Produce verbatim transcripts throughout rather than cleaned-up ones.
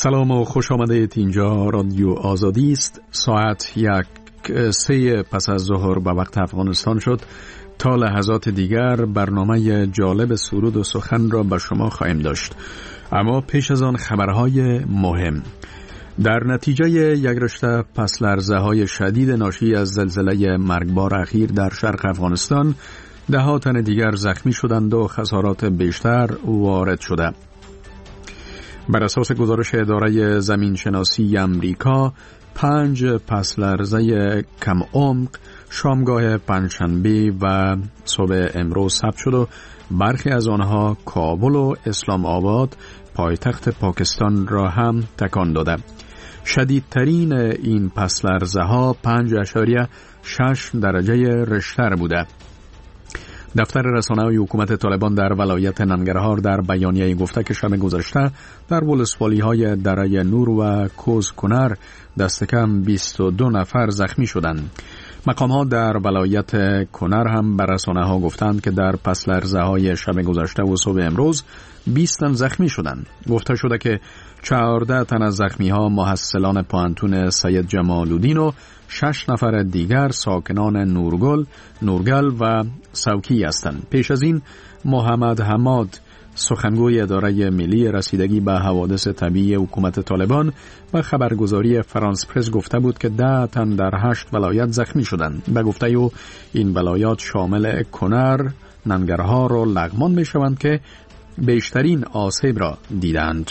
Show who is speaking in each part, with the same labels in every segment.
Speaker 1: سلام و خوش آمدید. اینجا رادیو آزادی است. ساعت یک سه پس از ظهر به وقت افغانستان شد. تا لحظات دیگر برنامه جالب سرود و سخن را به شما خواهیم داشت، اما پیش از آن خبرهای مهم. در نتیجه یک رشته پس لرزه های شدید ناشی از زلزله مرگبار اخیر در شرق افغانستان، ده ها تن دیگر زخمی شدند و خسارات بیشتر وارد شده. بر اساس گزارش اداره زمین شناسی امریکا، پنج پس لرزه کم عمق شامگاه پنجشنبه و صبح امروز ثبت شد و برخی از آنها کابل و اسلام آباد پایتخت پاکستان را هم تکان داده. شدیدترین این پس لرزه ها پنج اشاریه شش درجه ریشتر بوده. دفتر رسانه‌های حکومت طالبان در ولایت ننگرهار در بیانیه‌ای گفته که شب گذشته در ولسوالی‌های دره نور و کوز کنر دست کم بیست و دو نفر زخمی شدند. مقام‌ها در ولایت کنر هم بر رسانه‌ها گفتند که در پس لرزه‌های شب گذشته و صبح امروز بیست تن زخمی شدند. گفته شده که چهارده تن از زخمی‌ها محصلان پوهنتون سید جمال‌الدین و شش نفر دیگر ساکنان نورگل، نورگل و سوکی هستند. پیش از این محمد حماد، سخنگوی اداره ملی رسیدگی به حوادث طبیعی حکومت طالبان، به خبرگزاری فرانس پرس گفته بود که ده تن در هشت ولایت زخمی شدند. به گفته او این ولایات شامل کنر، ننگرهار و لغمان می شوند که بیشترین آسیب را دیدند.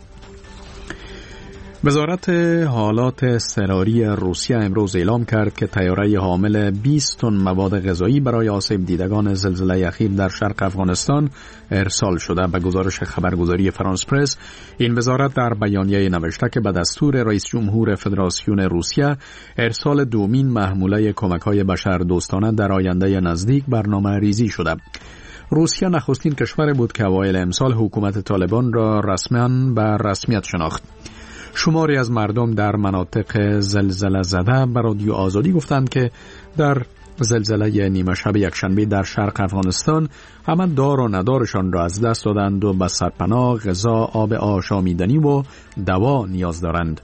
Speaker 1: وزارت حالات اضطراری روسیه امروز اعلام کرد که طیاره حامل بیست تن مواد غذایی برای آسیب دیدگان زلزله اخیر در شرق افغانستان ارسال شده. به گزارش خبرگزاری فرانس پرس، این وزارت در بیانیه نوشته که به دستور رئیس جمهور فدراسیون روسیه ارسال دومین محموله کمک‌های بشردوستانه در آینده نزدیک برنامه ریزی شده. روسیه نخستین کشور بود که اوایل امسال حکومت طالبان را رسما به رسمیت شناخت. شماری از مردم در مناطق زلزله زده به رادیو آزادی گفتند که در زلزله نیمه شب یکشنبه در شرق افغانستان همه دار و ندارشان را از دست دادند و به سرپناه، غذا، آب آشامیدنی و دوا نیاز دارند.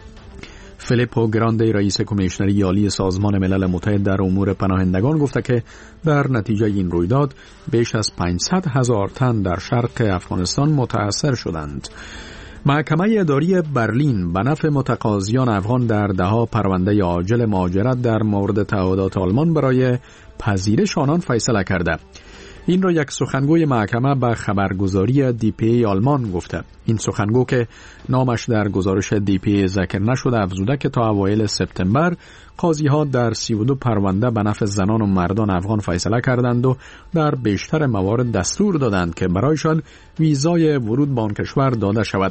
Speaker 1: فیلیپو گراندی، رئیس کمیشنری عالی سازمان ملل متحد در امور پناهندگان، گفته که در نتیجه این رویداد بیش از پانصد هزار تن در شرق افغانستان متاثر شدند. محکمه اداری برلین به نفع متقاضیان افغان در دهها پرونده عاجل مهاجرت در مورد تعهدات آلمان برای پذیرش آنان فیصله کرده. این را یک سخنگوی محکمه به خبرگزاری دی پی ای آلمان گفته. این سخنگو که نامش در گزارش دی پی ای ذکر نشده افزوده که تا اوایل سپتامبر قاضی ها در سی و دو پرونده به نفع زنان و مردان افغان فیصله کردند و در بیشتر موارد دستور دادند که برایشان ویزای ورود به آن کشور داده شود.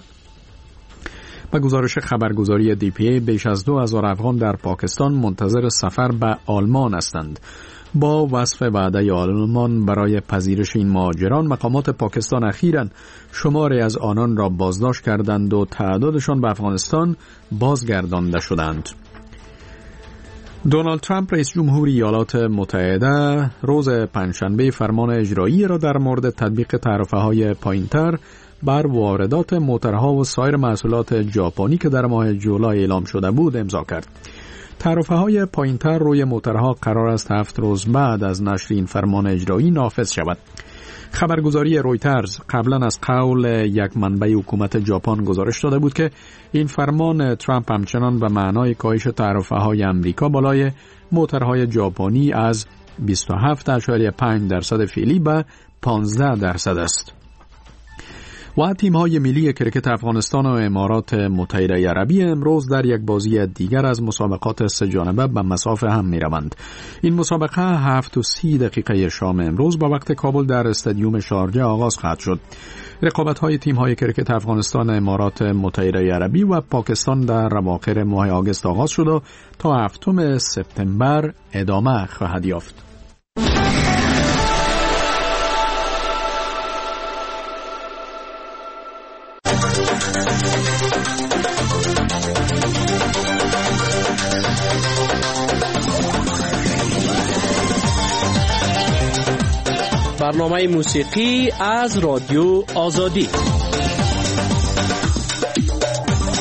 Speaker 1: با گزارش خبرگزاری دی پی ای بیش از دو هزار افغان در پاکستان منتظر سفر به آلمان هستند. با وصف وعده آلمان برای پذیرش این مهاجران، مقامات پاکستان اخیراً شماری از آنان را بازداشت کردند و تعدادشان به افغانستان بازگردانده شدند. دونالد ترامپ، رئیس جمهور ایالات متحده، روز پنجشنبه فرمان اجرایی را در مورد تطبیق تعرفه‌های پایین‌تر بر واردات موترها و سایر محصولات ژاپنی که در ماه جولای اعلام شده بود امضا کرد. تعرفه‌های پایین‌تر روی موترها قرار است هفت روز بعد از نشر این فرمان اجرایی نافذ شود. خبرگزاری رویترز قبلا از قول یک منبع حکومت ژاپن گزارش داده بود که این فرمان ترامپ همچنان به معنای کاهش تعرفه‌های امریکا بالای موترهای ژاپنی از بیست و هفت ممیز پنج درصد فعلی به پانزده درصد است. و تیم‌های ملی کرکت افغانستان و امارات متحده عربی امروز در یک بازی دیگر از مسابقات سه جانبه به مصاف هم می‌روند. این مسابقه هفت و سی دقیقه شام امروز با وقت کابل در استادیوم شارجه آغاز خواهد شد. رقابت‌های تیم‌های کرکت افغانستان، امارات متحده عربی و پاکستان در اواخر ماه آگوست آغاز شد و تا هفتم سپتامبر ادامه خواهد یافت.
Speaker 2: برنامه موسیقی از رادیو آزادی.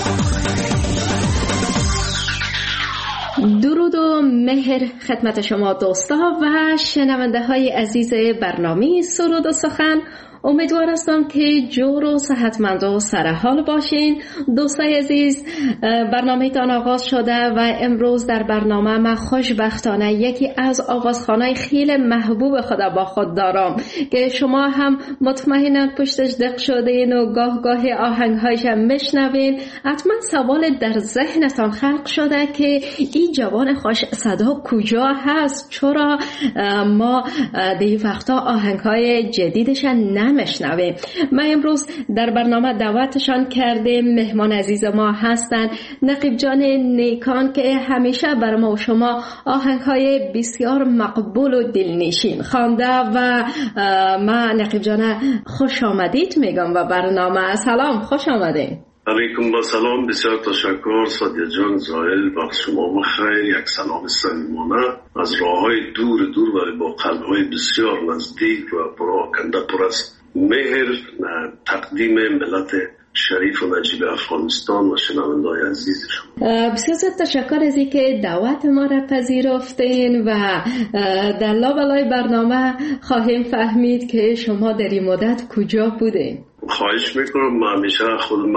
Speaker 3: مهر خدمت شما دوستا و شنونده های عزیز برنامه سرود و سخن. امیدوار هستم که جور و صحتمند و سرحال باشین. دوستای عزیز، برنامه تان آغاز شده و امروز در برنامه من خوشبختانه یکی از آوازخوانای خیلی محبوب خدا با خود دارم که شما هم مطمئناً پشتش دق شدین و گاه گاه آهنگهایش هم میشنوین. حتما سوال در ذهنتان خلق شده که این جوان خوش صدا کجا هست؟ چرا ما دی وقتا آهنگهای جدیدش نم مشنویم؟ ما امروز در برنامه دعوتشان کردیم. مهمان عزیز ما هستند نقیب جان نیکان که همیشه بر ما و شما آهنگهای بسیار مقبول و دلنشین خوانده و ما نقیب جان خوش آمدید میگم و برنامه. سلام، خوش آمدید.
Speaker 4: علیکم با سلام، بسیار تشکر سادیا جان. زائل وقت شما بخیر. یک سلام صمیمانه از راههای دور دور و با قلبهای بسیار نزدیک و پراکنده پر از مهر تقدیم ملت شریف و نجیب افغانستان و شنونده‌های عزیز شما.
Speaker 3: بسیار تشکر از اینکه دعوت ما را پذیرفتین و در لابلای برنامه خواهیم فهمید که شما در این مدت کجا بودین.
Speaker 4: خواهش میکنم. من همیشه خودم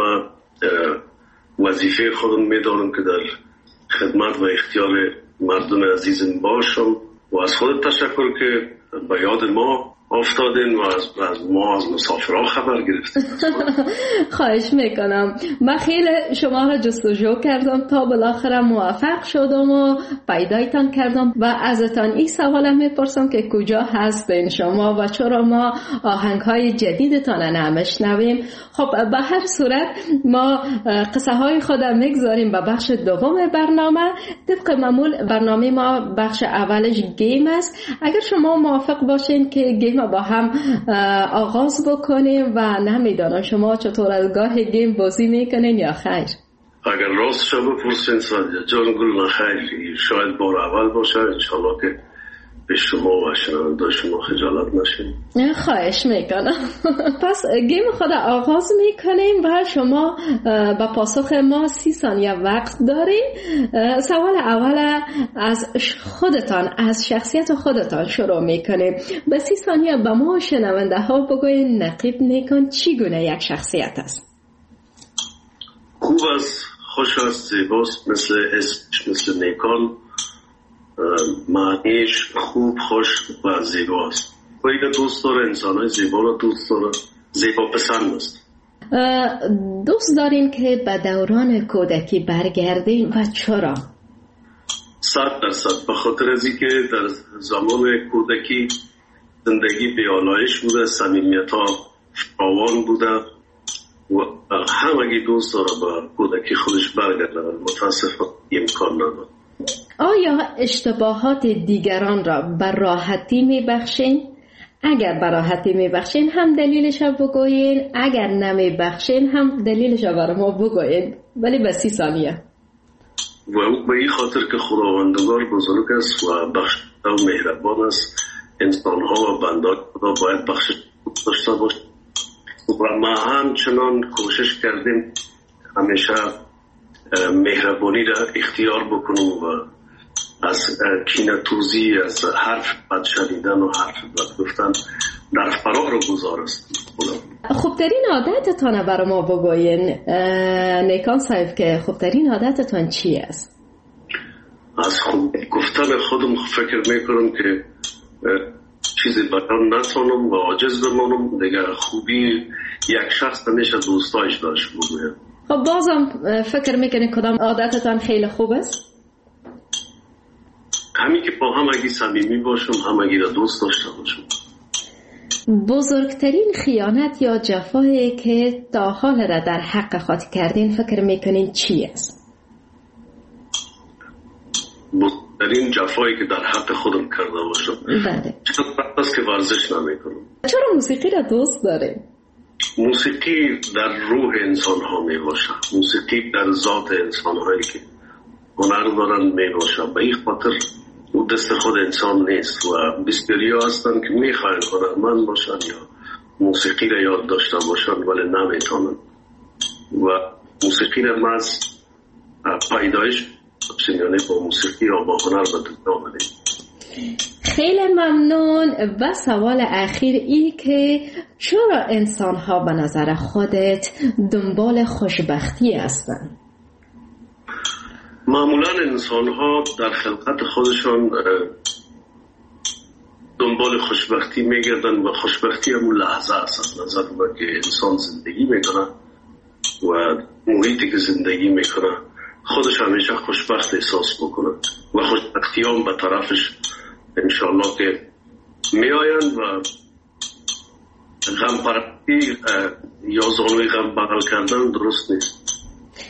Speaker 4: وظیفه خودم میدارم که در خدمت و اختیار مردم عزیزم باشم و از خودت تشکر که به یاد ما افتادین و از, از ما از مسافرها خبر گرفتین.
Speaker 3: خواهش میکنم. من خیلی شما را جستجو کردم تا بالاخره موفق شدم و پیدایتان کردم و ازتان این سوال میپرسم که کجا هستین شما و چرا ما آهنگهای جدیدتان نمیشنویم. خب به هر صورت ما قصه های خودم میگذاریم به بخش دوم برنامه. طبق معمول برنامه ما بخش اولش گیم است. اگر شما موافق باشین که گیم با هم آغاز بکنیم و نمیدانم شما چطور از گاه گیم بازی میکنین یا خیر؟
Speaker 4: اگر راست شما بپرسین سادیا جان گل نخیر، شاید بار اول باشه. انشالله که به شما و شنونده شما خجالت نشین.
Speaker 3: خواهش میکنم. پس گیم خود آغاز میکنیم و شما با پاسخ ما سی ثانیه وقت دارین. سوال اول از خودتان، از شخصیت خودتان شروع میکنیم. به سی ثانیه به ما شنونده ها بگوین نقیب نیکان چی گونه یک شخصیت است؟
Speaker 4: خوب است، خوش است، زیباست، مثل اسمش مثل نیکان، معنیش خوب، خوش و زیباست. و ایده دوست داره، انسانهای زیبا را دوست داره، زیبا پسند است.
Speaker 3: دوست داریم که به دوران کودکی برگردیم و چرا؟
Speaker 4: صد درصد به خاطر از اینکه در زمان کودکی زندگی بیالایش بوده، صمیمیت ها فراوان بوده و همگی دوست داره به کودکی خودش برگرده. متاسفانه امکان نداره.
Speaker 3: آیا اشتباهات دیگران را بر راحتی میبخشین؟ اگر بر راحتی میبخشین هم دلیلش را بگوین، اگر نمیبخشین هم دلیلش را بر ما بگوین، ولی به سی ثانیه.
Speaker 4: و به این خاطر که خداوندگار بزرگ است و بخش و مهربان است، انسانها و بندان خدا باید بخش داشته باشد و ما همچنان کوشش کردیم همیشه مهربانی را اختیار بکنم و از کینه‌توزی، از حرف بد شنیدن و حرف بد گفتن در فرار رو گذارست.
Speaker 3: خوبترین عادتتان برای ما بگوین نیکان صاحب که خوبترین عادتتان چی است؟
Speaker 4: از خوب گفتن خودم فکر میکنم که چیزی بیان نتونم و عاجز بمانم. دیگه خوبی یک شخص نمیشه دوستایش داشت بگویم.
Speaker 3: خب بازم فکر میکنه کدام عادتتان خیلی خوب است؟
Speaker 4: همین که با همگی صمیمی باشم، همگی را دوست داشته باشم.
Speaker 3: بزرگترین خیانت یا جفایی که تا حال را در حق خود کردین فکر میکنین چی است؟
Speaker 4: بزرگترین جفایی که در حق خودم کرده باشم.
Speaker 3: بله.
Speaker 4: چرا بس که ورزش نمیکنم.
Speaker 3: چرا موسیقی را دوست دارین؟
Speaker 4: موسیقی در روح انسان ها می باشه. موسیقی در ذات انسان هایی که هنر دارن می باشه. به این خاطر او دست خود انسان نیست و بسیاری ها هستن که می خواهند هنرمند باشن یا موسیقی را یاد داشته باشن ولی نمیتونن. و موسیقی را من از پیدایش باشیم، یعنی با موسیقی یا با هنر به دنیا آمدیم.
Speaker 3: خیلی ممنون. و سوال اخیر ای که چرا انسان ها به نظر خودت دنبال خوشبختی هستن؟
Speaker 4: معمولا انسان ها در خلقت خودشان دنبال خوشبختی میگردن و خوشبختی همون لحظه است. از نظر من که انسان زندگی میکنه و محیطی که زندگی میکنه خودش همیشه خوشبخت احساس بکنه و خوشبختی هم به طرفش انشاءالله که میآیند و غم پرستی یا زانوی غم بغل کردن درست نیست.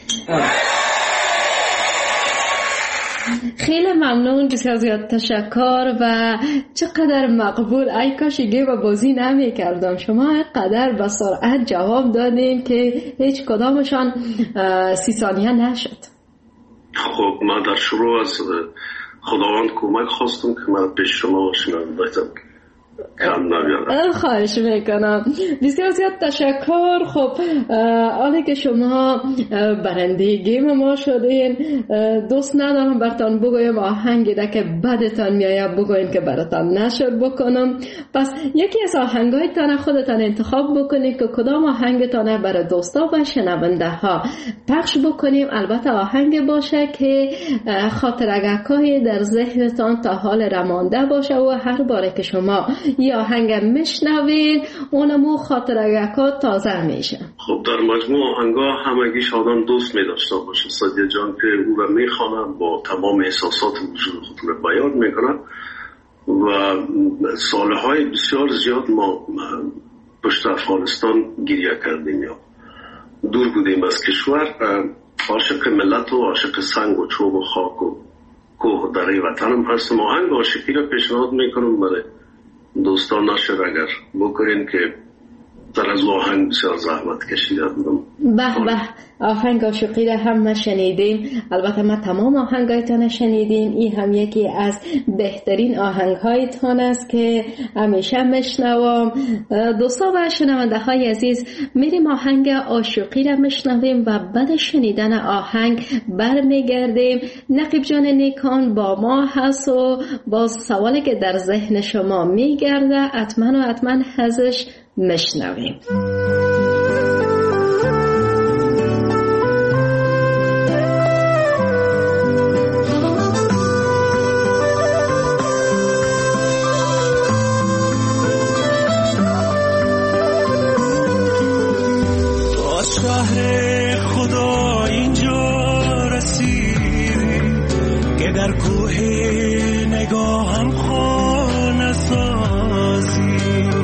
Speaker 3: خیلی ممنون، بسیار زیاد تشکر. و چقدر مقبول، ای کاش گیم بازی نمی کردم. شما قدر با سرعت جواب دادین که هیچ کدامشان سی ثانیه نشد.
Speaker 4: خب من در شروع از خداوند کمک خواستم که من پیش شما شنوندم کم نبیارم.
Speaker 3: خواهش میکنم، بسیار زیاد تشکر. خب حالی که شما برنده گیم ما شدین، دوست ندارم براتان بگویم آهنگی ده که بدتان میایه بگوین که براتان نشر بکنم. پس یکی از آهنگایتان خودتان انتخاب بکنید که کدام آهنگتان برای دوستا و شنونده ها پخش بکنیم. البته آهنگ باشه که خاطرگاهی در ذهنتان تا حال رمانده باشه و هر باره که شما یا آهنگ میشنوین اونمو خاطرگاهات تازه میشه.
Speaker 4: خب در مجموع آهنگا همگیش آدم دوست میداشته باشه. سادیه جان که او را میخوانن با تمام احساسات وجود خود را بیان میکنن و سالهای بسیار زیاد ما پشت افغانستان گریه کردیم یا دور بودیم از کشور. عاشق ملت و عاشق سنگ و چوب و خاک و کوه و دره وطنم هستم. آهنگ عاشقی را پیشنهاد میکنم برای دوستان نشر اگر بکنین که در از آهنگ بسیار زحمت کشیده بودم.
Speaker 3: به به، آهنگ عاشقی را هم ما شنیدیم. البته ما تمام آهنگایتان شنیدیم. این هم یکی از بهترین آهنگهایتان است که همیشه میشنوم. دوستا و شنونده های عزیز، میریم آهنگ عاشقی را میشنویم و بعد شنیدن آهنگ برمیگردیم. نقیب جان نیکان با ما هست و با سوالی که در ذهن شما میگرده حتما و حتما ازش میشنویم.
Speaker 5: در کوه نگاهم خانه سازی،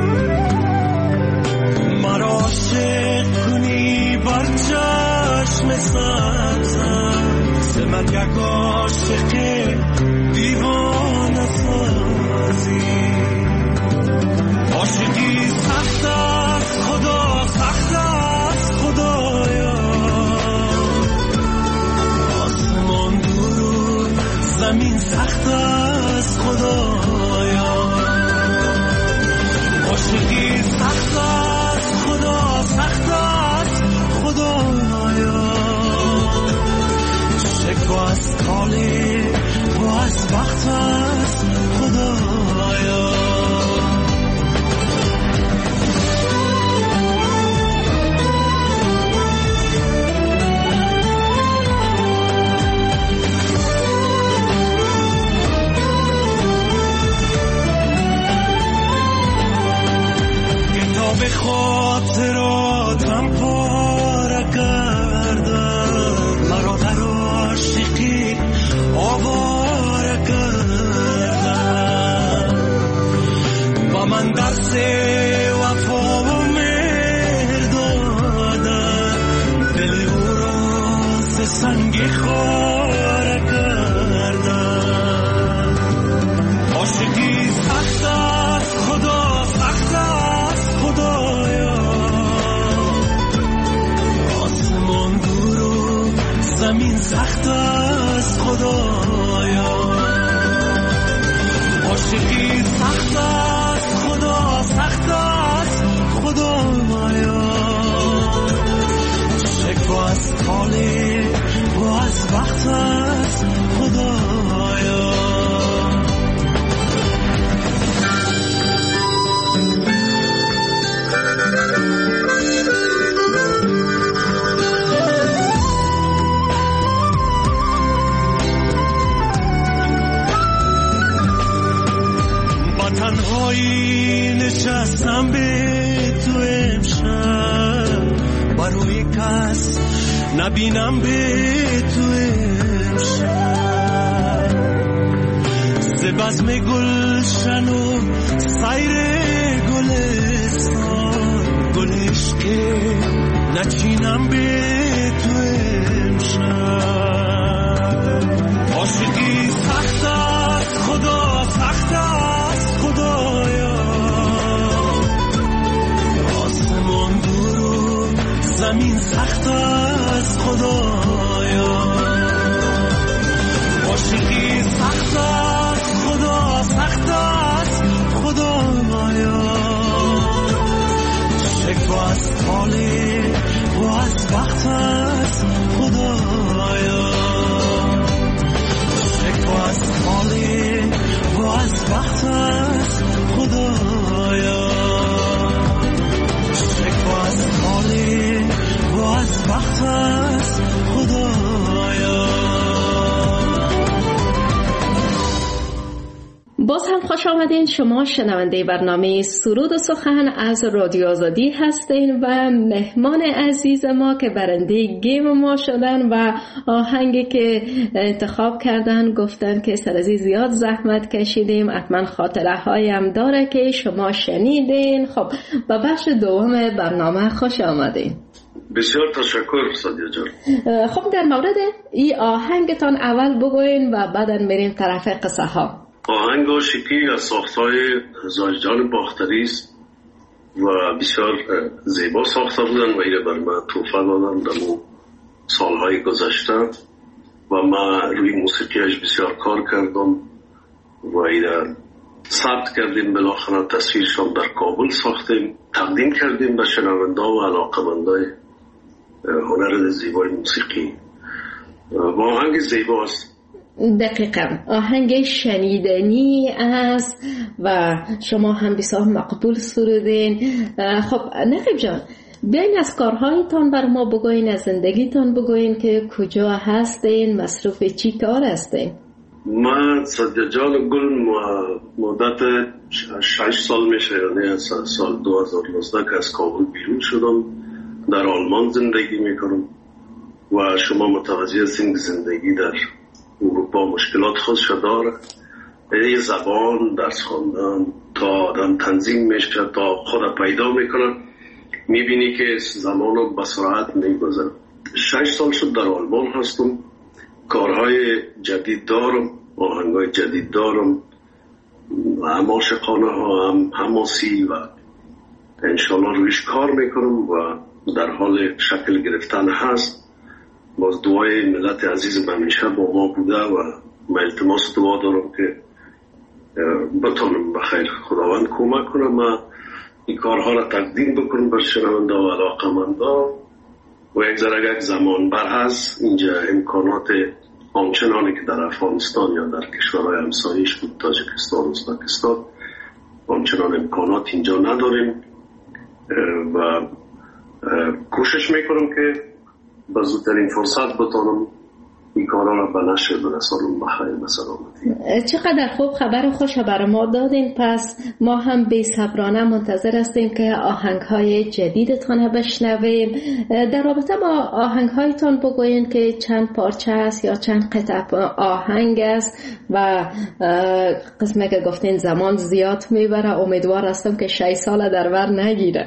Speaker 5: مرا عاشق کنی بر چشم سبزم، سمت یک عاشق دیوانه سازی. عاشقی سخت است خدا، سخت است خدایا، آسمان دور زمین سخت است خدایا. عاشقی سخت است خدا، سخت است خدایا. شکوه از تاله و از وقت است خدایا. به خاطراتم پاره کردم، مرا در عاشقی آواره کردم. با من درس وفا و مهر دادم، دل او را ز سنگ خاره کردم. عاشقی سخت است خدا، سخت است خدایا. آسمان دور و زمین سخت است خدایا. عاشقی سخت است خدا، سخت است خدایا. شکوه از تاله و از وقت نشستم به تو امشب برای کس نبینم به تو امشب ز بزم گلشن و سیر گلستان گلش که نچینم به تو امشب عاشقی سخت است خدا سخت است خدایا آسمان دور و زمین سخت است خدایا عاشقی سخت است خدا سخت است خدایا شکوه از حاله و از وقت است خدایا شکوه از حاله و از وقت است خدایا شکوه از حاله و از وقت است خدایا.
Speaker 3: باز هم خوش آمدین. شما شنونده برنامه سرود و سخن از رادیو آزادی هستین و مهمان عزیز ما که برنده گیم ما شدن و آهنگی که انتخاب کردن گفتن که سرازی زیاد زحمت کشیدیم، حتما خاطره هایم داره که شما شنیدین. خب به بخش دوم برنامه خوش آمدین.
Speaker 4: بسیار تشکر سادیا جان.
Speaker 3: خب در مورد این آهنگتان اول بگوین و بعدا میریم طرف قصه ها.
Speaker 4: آهنگ عاشقی از ساختهای زاهدجان باختری است و بسیار زیبا ساخته بودن و اینه بر من توفه دادن در اون سالهای گذشته و من روی موسیقیش بسیار کار کردم و اینه ثبت کردیم، بالاخره تصویرشان در کابل ساختیم، تقدیم کردیم به شنونده و علاقه‌مندای هنر زیبای موسیقی و آهنگ زیباست.
Speaker 3: دقیقا آهنگ شنیدنی است و شما هم بسیار مقبول سرودین. خب نقیب جان، بیاین از کارهایتان بر ما بگوین، از زندگیتان بگوین که کجا هستین، مصروف چی کار هستین؟
Speaker 4: من سادیا جان گل مدت شش سال میشه، یعنی از سال دو هزار و نوزده که از کابل بیرون شدم، در آلمان زندگی میکنم و شما متوجه هستین زندگی در اروپا مشکلات خودش داره. یه زبان، درس خواندن، تا آدم تنظیم میشه، تا خود پیدا میکنه، میبینی که زمان به سرعت میگذره. شش سال شد در آلمان هستم، کارهای جدید دارم، آهنگای جدید دارم، هم عاشقانه ها هم حماسی و انشالله رویش کار میکنم و در حال شکل گرفتن هست. باز دعای ملت عزیز همیشه با ما بوده و من التماس دعا دارم که بتونم بخیر خداوند کمک کنم و این کارها را تقدیم بکنم بر شنونده و علاقه‌مندا و یک ذره یک زمان بر از اینجا امکانات آنچنانی که در افغانستان یا در کشورهای همسایه‌اش بود، تاجیکستان، ازبکستان، آنچنان امکانات اینجا نداریم و کوشش میکنم که با زودترین فرصت بتونم این کارا را به نشر برسانم بخیر به سلامتی.
Speaker 3: چقدر خوب خبر خوش برای ما دادین. پس ما هم بی صبرانه منتظر هستیم که آهنگ‌های جدیدتان بشنویم. در رابطه با آهنگ‌هایتان بگوین که چند پارچه است یا چند قطعه آهنگ است و قسمه که گفتین زمان زیاد میبره، امیدوار هستم که شش سال در بر نگیره.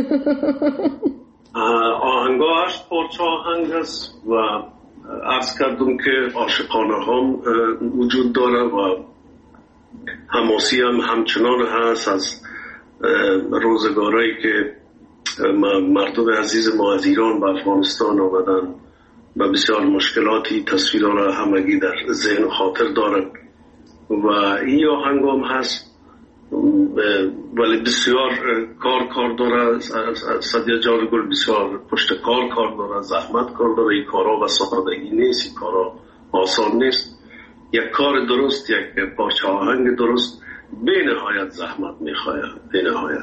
Speaker 4: آهنگا هشت پارچه آهنگ است و عرض کردم که عاشقانه هم وجود داره و حماسی هم همچنان هست. از روزگارایی که مردم عزیز ما از ایران به افغانستان آمدن و بسیار مشکلاتی تصویرها را همگی در ذهن و خاطر دارن و این آهنگ هم هست، ولی بسیار کار کار داره. سادیا جان گل بسیار پشت کار کار داره، زحمت کار داره. این کارها و سادگی نیست، این کارها آسان نیست. یک کار درست، یک پارچه آهنگ درست به نهایت زحمت میخواد، به نهایت.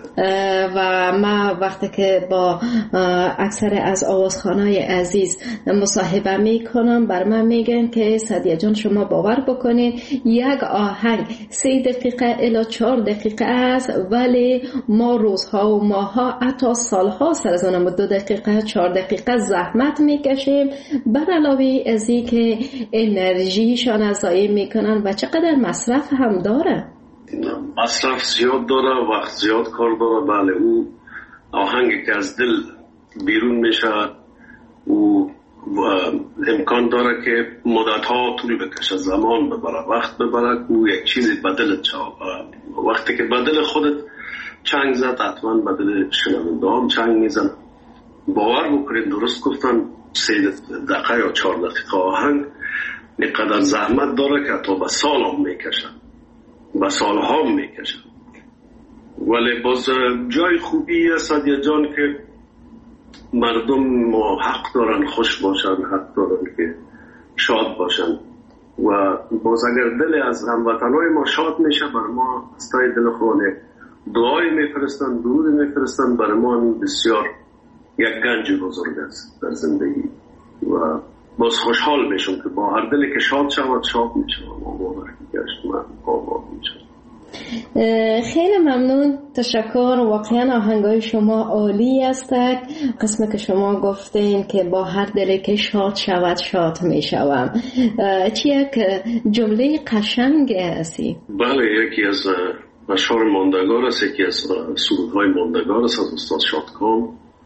Speaker 3: و ما وقتی که با اکثر از آوازخوانای عزیز مصاحبه میکنم بر من میگن که سعدیه جان شما باور بکنین یک آهنگ سه دقیقه الی چهار دقیقه است، ولی ما روزها و ماها حتی سالها سر از اون دو دقیقه چهار دقیقه زحمت میکشیم، بر علاوه از این که انرژیشان از ضایع میکنن و چقدر مصرف هم داره.
Speaker 4: مصرف زیاد داره، وقت زیاد کار داره. بله، او آهنگی که از دل بیرون میشه و امکان داره که مدت ها طول بکشه، زمان ببره، وقت ببره که یک چیزی بدلت شد. وقتی که بدل خودت چنگ زد حتما بدل شنونده هم چنگ میزن. باور بکنید درست گفتن، سه دقیقه یا چهار دقیقه آهنگ اینقدر زحمت داره که حتی به سال هم میکشه، به سال هم میکشه. ولی باز جای خوبی سعدیه جان که مردم حق دارن خوش باشن، حق دارن که شاد باشن و باز اگر دل از هموطنهای ما شاد میشه، بر ما از تای دل خونه دعای میفرستن، درود میفرستن، بر ما بسیار یک گنج بزرگ است در زندگی و باز خوشحال میشم که با هر دلی که شاد شود شاد میشم و باور گشت من آباد میشم.
Speaker 3: خیلی ممنون، تشکر. واقعا آهنگای شما عالی است. قسمت که شما گفتین که با هر دلی که شاد شود شاد میشوم، چی یک جمله قشنگ هستی؟
Speaker 4: بله، یکی از اشعار ماندگار است، یکی از سرودهای ماندگار است از استاد شادکام.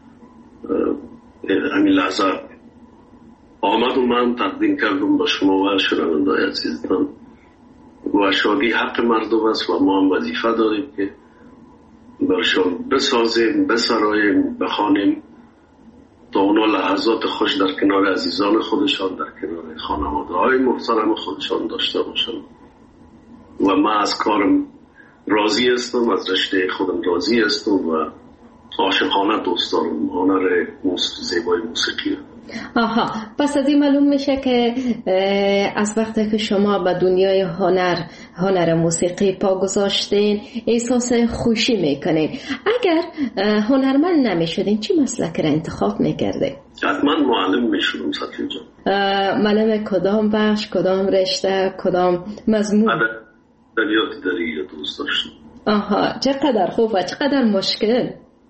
Speaker 4: همین لحظه آمد و من تقدیم کردم به شما و شنونده‌های عزیزم و شادی حق مردم است و ما هم وظیفه داریم که برشان بسازیم، بسراییم، بخوانیم تا اونا لحظات خوش در کنار عزیزان خودشان، در کنار خانواده های محترم خودشان داشته باشن. و من از کارم راضی هستم، از رشته خودم راضی هستم و عاشقانه دوست دارم هنر زیبای موسیقی.
Speaker 3: آها، پس از این معلوم میشه که از وقتی که شما به دنیای هنر هنر موسیقی پا گذاشتین احساس خوشی میکنین. اگر هنرمند نمیشدین چی مسلک را انتخاب میکردین؟
Speaker 4: حتما معلم میشدم سعدیه جان.
Speaker 3: معلم کدام بخش، کدام رشته، کدام مضمون؟
Speaker 4: ادبیات دری دوست داشتم.
Speaker 3: آها، چقدر خوب و چقدر مشکل.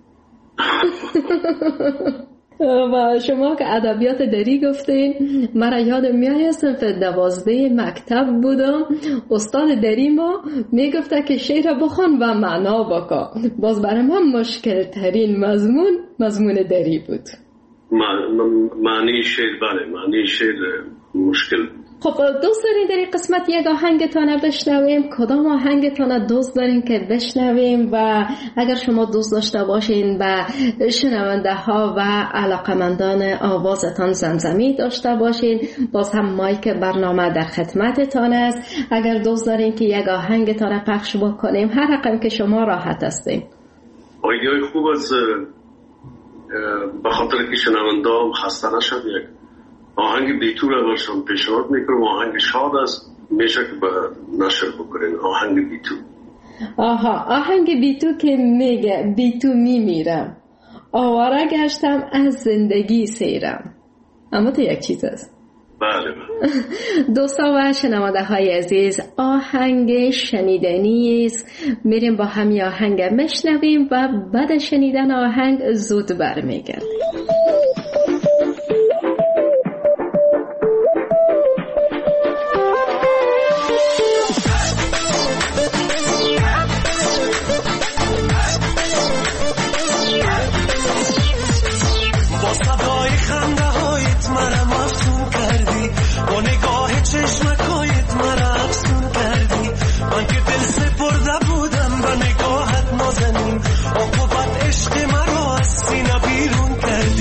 Speaker 3: و شما که ادبیات دری گفتین، مرا یادم میاد صنف دوازده مکتب بودم، استاد دری ما میگفته که شعر بخوان و معنا بکن. باز برای من مشکل ترین مضمون مضمون دری بود.
Speaker 4: معنی شعر، بله معنی شعر مشکل.
Speaker 3: خب دوست دارین در این قسمت یک آهنگتان بشنویم؟ کدام آهنگتان دوست دارین که بشنویم؟ و اگر شما دوست داشته باشین به شنونده ها و علاقمندان آوازتان زمزمی داشته باشین، باز هم مایک برنامه در خدمتتان است. اگر دوست دارین که یک آهنگتان پخش بکنیم، هر رقم که شما راحت هستین.
Speaker 4: آیدیای خوب از به خاطر که شنونده هم خسته نشد، یک آهنگ بیتو رو برشان پیشنهاد میکنم. آهنگ شاد است، میشه که به نشر بکنین. آهنگ بیتو.
Speaker 3: آها، آهنگ بیتو که میگه بیتو میمیرم، آواره گشتم از زندگی سیرم. اما تو یک چیز است.
Speaker 4: بله بله.
Speaker 3: دوستا و شنونده های عزیز، آهنگ شنیدنی است. میریم با همین آهنگ مشنویم و بعد شنیدن آهنگ زود برمیگردیم.
Speaker 5: چشمکایت مرا افسون کردی، من که دل سپرده بودم به نگاهت نازنین، عقوبت عشق مرا از سینه بیرون کردی.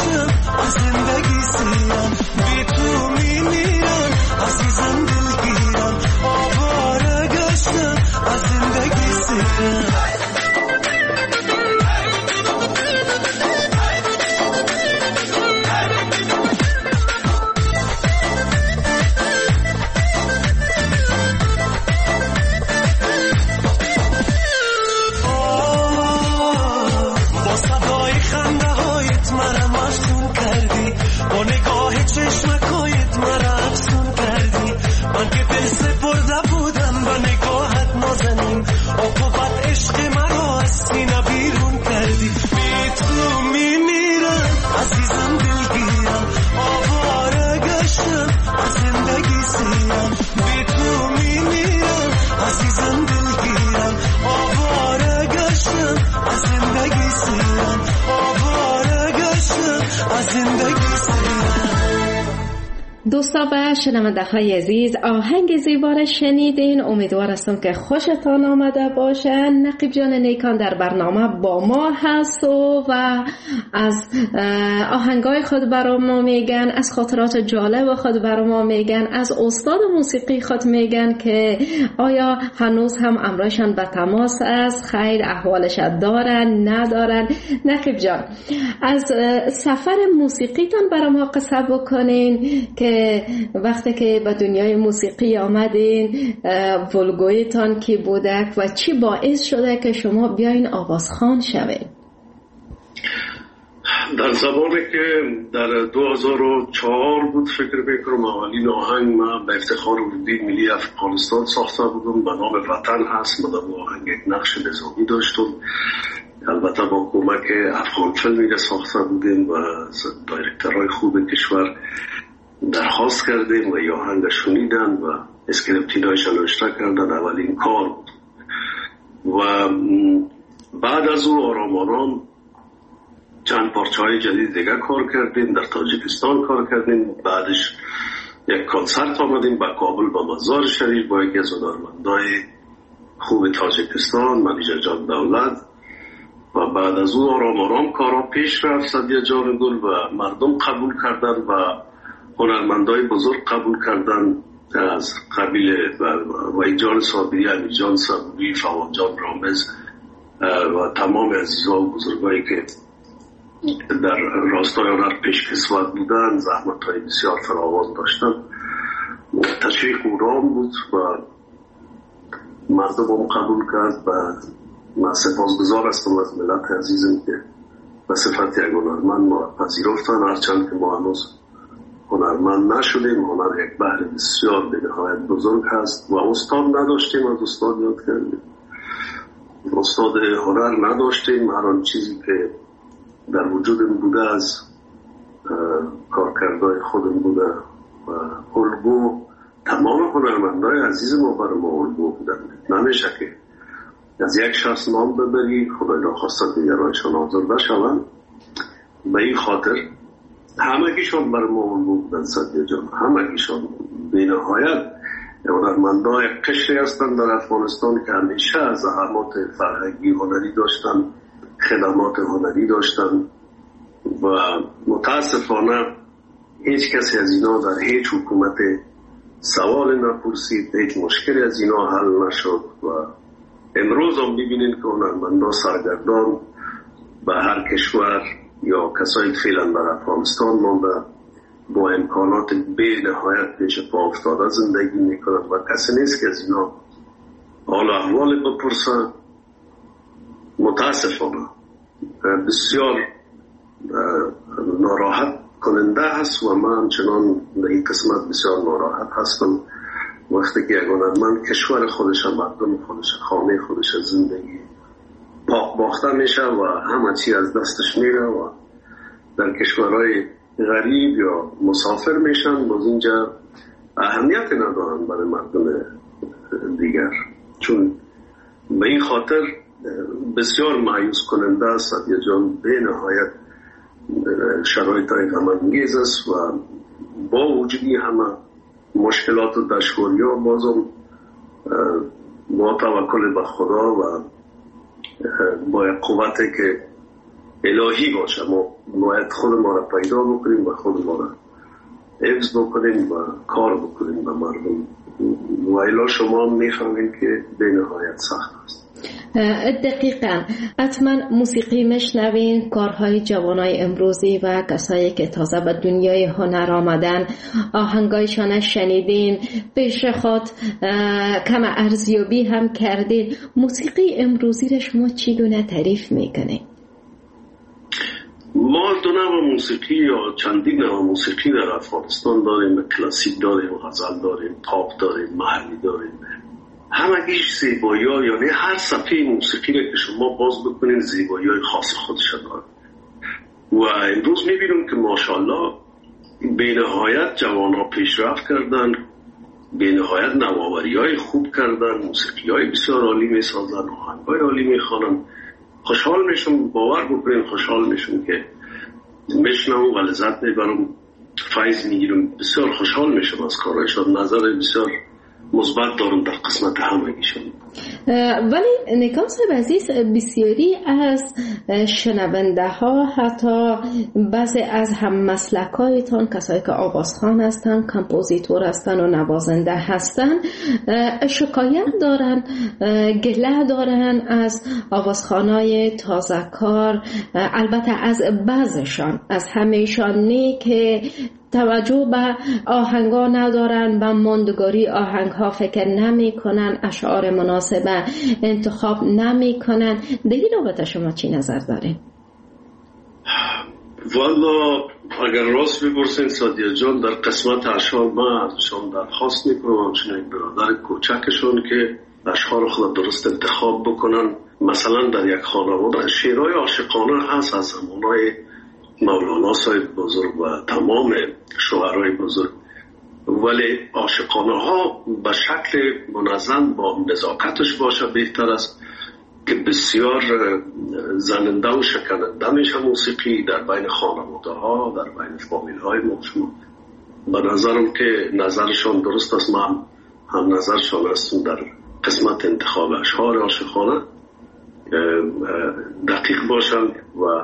Speaker 5: گشتم از زندگی سیرم، بی تو میمیرم عزیزم دلگیرم، آواره گشتم از زندگی سیرم. با نگاه چشمکایت مرا افسون کردی، من که دل سپرده بودم به نگاهت نازنین، عقوبت عشق مرا از سینه بیرون کردی. بی تو میمیرم عزیزم دلگیرم، آواره گشتم از زندگی سیرم، بی تو میمیرم عزیزم دلگیرم، آواره گشتم از زندگی سیرم، آواره گشتم از زندگی سیرم.
Speaker 3: دوستا و شنونده های عزیز، آهنگ زیبا را شنیدین. امیدوار هستم که خوشتان آمده باشه. نقیب جان نیکان در برنامه با ما هست و, و از آهنگای خود برای ما میگن، از خاطرات جالب خود برای ما میگن، از استاد موسیقی خود میگن که آیا هنوز هم امرایشان به تماس است، خیر احوالش دارن ندارن. نقیب جان، از سفر موسیقیتان برای ما قصه بکنین که وقتی که به دنیای موسیقی آمدین ولگویتان کی بوده و چی باعث شده که شما بیاین آوازخوان شوین؟
Speaker 4: در زمانی که در دو هزار و چهار بود فکر میکنم اولین آهنگ من به افتخار اردوی ملی افغانستان ساخته بودم، به نام وطن هست. من در آهنگ یک نقش نظامی داشتم، البته با کمک افغان فیلمی ساخته بودیم و دایرکترهای خوب کشور درخواست کردیم و یا آهنگ شنیدن و اسکریپتینایش نوشته کردن. اولین کار بود و بعد از او آرام آرام چند پارچه های جدید دیگه کار کردیم. در تاجیکستان کار کردیم، بعدش یک کنسرت آمدیم به کابل با مزار شریف با یکی از هنرمندای خوب تاجیکستان، منیژه جان دولت. و بعد از او آرام آرام کارا پیش رفت. سعدیه جان گل و مردم قبول کردن و هنرمندای بزرگ قبول کردن از قبیل وحید جان صابری، امیر جان صابری، فواد جان رامز و تمام عزیزا و بزرگایی که در راستای هنر پیشکسوت بودن، زحمت‌های بسیار فراوان داشتن. تشویق اورام بود و مردم هم قبول کرد و من سپاسگزار هستم از ملت عزیزم که به صفت یک هنرمند ما پذیرفتن، هرچند که ما هنوز هنرمند نشدیم. هنر یک بحر بسیار به نهایت بزرگ هست و استاد نداشتیم، از استاد یاد کردیم. استاد هنر نداشتیم، هر آن چیزی که در وجودم بوده از کارکردهای خودم بوده و الگو تمام هنرمندای عزیز ما برای ما الگو بودن. نمیشه که از یک شخص نام ببری خدای ناخواسته دیگرانشان آزرده شوند. به این خاطر همه کیشان برای ما الگو بودن. سعدیه جان همه کیشان به نهایت هنرمندای قشری هستند در افغانستان که همیشه از زحمات فرهنگی هنری داشتن، خدمات هنری داشتن و متاسفانه هیچ کسی از اینا در هیچ حکومت سوال نپرسید، هیچ مشکلی از اینا حل نشد و امروز هم ببینید که هنرمندا سرگردان به هر کشور یا کسایی فعلا در افغانستان مانده با امکانات به نهایت پیش پا افتاده زندگی میکنن و کسی نیست که از اینا حال احوال بپرسن. متاسفانه بسیار ناراحت کننده هست و من همچنان به این قسمت بسیار ناراحت هستم وقتی که یک هنرمند کشور خودش، مردم خودش، خانه خودش از زندگی پاک باخته میشه و همه چی از دستش میره و در کشورهای غریب یا مسافر میشن، باز اینجا اهمیت ندارن برای مردم دیگر. چون به این خاطر بسیار مایوس کننده است. سعدیه جان به نهایت شرایط های غم‌انگیز است و با وجودی همه مشکلات و دشواری ها بازم با توکل به خدا و با قوتی که الهی باشه ما باید خود ما را پیدا بکنیم و خود ما را حفظ بکنیم و کار بکنیم به مردم، و الا شما میفهمید که به نهایت سخت است.
Speaker 3: دقیقاً. حتما موسیقی مشنوین، کارهای جوانای امروزی و کسایی که تازه به دنیای هنر آمدن آهنگایشان شنیدین، پیش خود کم ارزیابی هم کردین. موسیقی امروزی را شما چگونه تعریف میکنید؟
Speaker 4: ما دو نوع موسیقی یا چندین نوع موسیقی در افغانستان داریم. کلاسیک داریم، غزل داریم، پاپ داریم، محلی داریم. همگیش زیبایی ها، یعنی هر صفحه موسیقی را که شما باز بکنین زیبایی های خاص خودش داره. و امروز میبینیم که ماشاءالله به نهایت جوان ها پیشرفت کردن، به نهایت نوآوری های خوب کردن، موسیقی های بسیار عالی میسازن، آهنگ های عالی میخوانن. خوشحال میشم، باور بکنین خوشحال میشم که میشنم و لذت میبرم، فیض میگیرم، بسیار خوشحال میشم از کارهایشان. نظر بسیار مثبت دارم در قسمت همگیشون.
Speaker 3: ولی نیکام صاحب عزیز، بسیاری از شنونده ها، حتی بعضی از هم مسلکایتان، کسایی که آوازخوان هستن، کمپوزیتور هستن و نوازنده هستن، شکایت دارن، گله دارن از آوازخوانای تازه کار، البته از بعضشان، از همیشان نه، که توجه به آهنگا ندارن، به ماندگاری آهنگها فکر نمی کنن، اشعار مناسب انتخاب نمی کنن. در این رابطه شما چی نظر دارین؟
Speaker 4: والا اگر راست بپرسین سادیه جان، در قسمت اشعار من ازشان درخواست میکنم چون یک برادر کوچکشون که اشعار خود درست انتخاب بکنن. مثلا در یک خانواده شعرهای عاشقانه هست از زمانهای مولانا صاحب بزرگ و تمام شاعرای بزرگ، ولی عاشقانه ها به شکل منظم با نزاکتش باشه بهتر است، که بسیار زننده و شکننده میشه موسیقی در بین خانواده ها، در بین فامیل های ما. به نظرم که نظرشان درست است، من هم نظرشان هستم در قسمت انتخاب اشعار عاشقانه دقیق باشن و